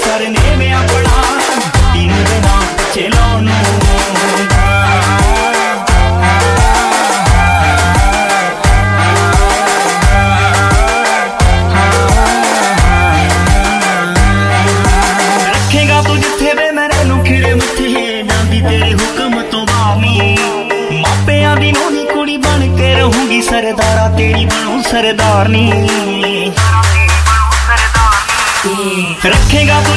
surname अपना तीनों दे नाम पिछे लाउण रखेगा तू जिथे वे मेरे नूं खिड़े मुथे जांदी तेरे हुक्म तो बानी मापियां दी नूंही कुड़ी बन के रहूंगी सरदारा तेरी बनूं सरदारनी रखेगा तू